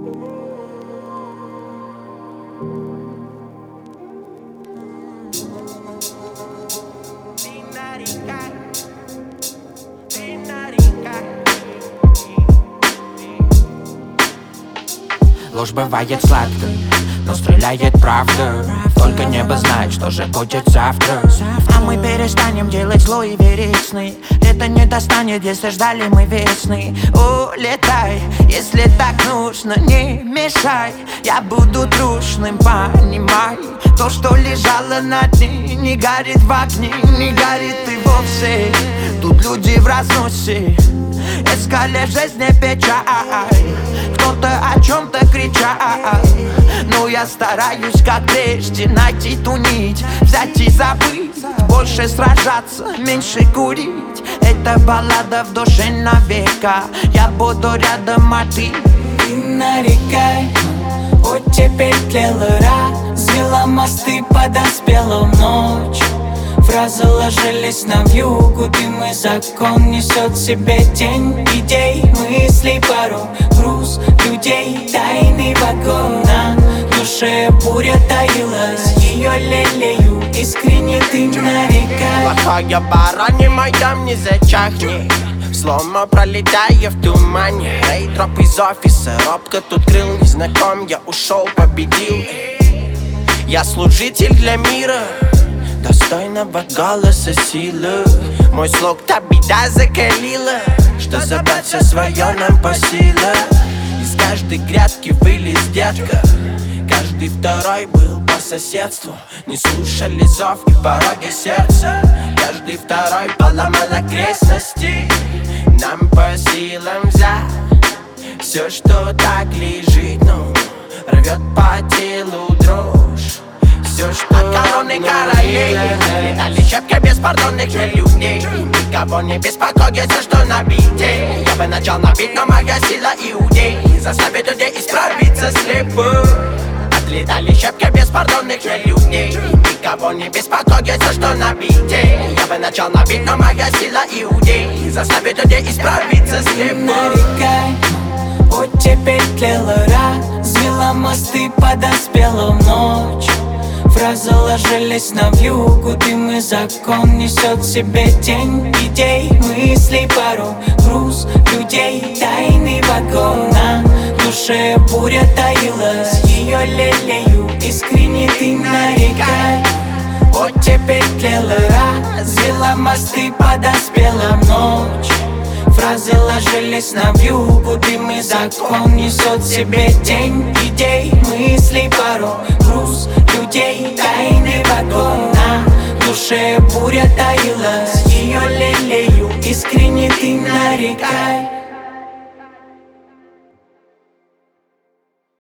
Ложь бывает сладкой, но стреляет правда. Только небо знает, что же будет завтра. А мы перестанем делать зло и верить сны. Это не достанет, если ждали мы весны. Улетай, если так нужно, не мешай. Я буду трушным, понимай. То, что лежало на дне, не горит в огне, не горит и вовсе. Тут люди в разносе, искали жизни печаль. Кто-то о чем-то кричал, но я стараюсь, как прежде, найти ту нить, взять и забыть. Больше сражаться, меньше курить. Это баллада в душе навека. Я буду рядом, а ты нарекай. Оттепель тлела, развела мосты, подоспела в ночь. Фразы ложились на вьюгу, дым и закон несет в себе тень идей, мыслей, пару груз людей, тайный вагон. На душе буря таилась, ее лелею, искренне ты нарекай. Плохая баранья моя, не зачахни, слома пролетая в тумане. Рейдроп из офиса, робко тут крыл незнаком. Я ушел, победил. Я служитель для мира, достойного голоса силы. Мой слог та беда закалила, что забрать все свое нам по силам. Из каждой грядки вылез детка, каждый второй был по соседству. Не слушали зов и пороги сердца, каждый второй поломал окрестности. Нам по силам взять все, что так лежит, ну, рвет по телу дрожь. Все, что от короны королей летали щепки беспардонных людей. Никого не беспокоится, что на бите. Я бы начал набить, но моя сила иудей заставит людей исправиться слепых. Отлетали щепки беспардонных людей. Никого не беспокоится, что на бите. Я бы начал набить, но моя сила иудей заставит людей исправиться слепых. Нарекай, оттепель тлела, развела мосты, подоспела в ночь. Фразы ложились на вьюгу, дым и закон несет в себе тень идей, мыслей, пару груз людей, тайный вагон. На душе буря таилась, ее лелею, искренне ты нарекай. Оттепель тлела, развела мосты, подоспела в ночь. Фразы ложились на вьюгу, дым и закон несет в себе тень идей, мыслей, пару груз людей, тайный вагон. На душе буря таилась, ее лелею, искренне ты нарекай.